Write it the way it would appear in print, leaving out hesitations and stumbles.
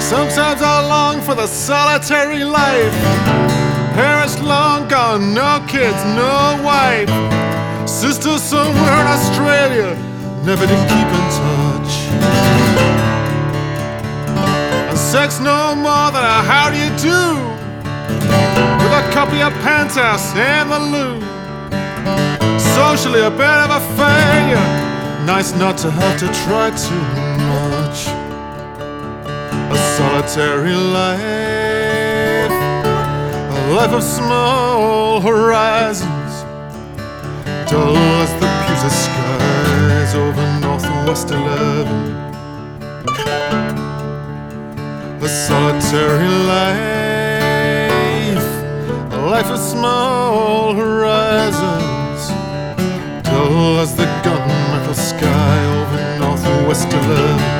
Sometimes I long for the solitary life. Parents long gone, no kids, no wife. Sister somewhere in Australia, never did keep in touch. And sex no more than a how do you do, with a copy of Penthouse and the loo. Socially a bit of a failure, nice not to have to try too much. A solitary life, a life of small horizons, dull as the Puget skies over Northwest 11. A solitary life, a life of small horizons, dull as the gunmetal sky over Northwest 11.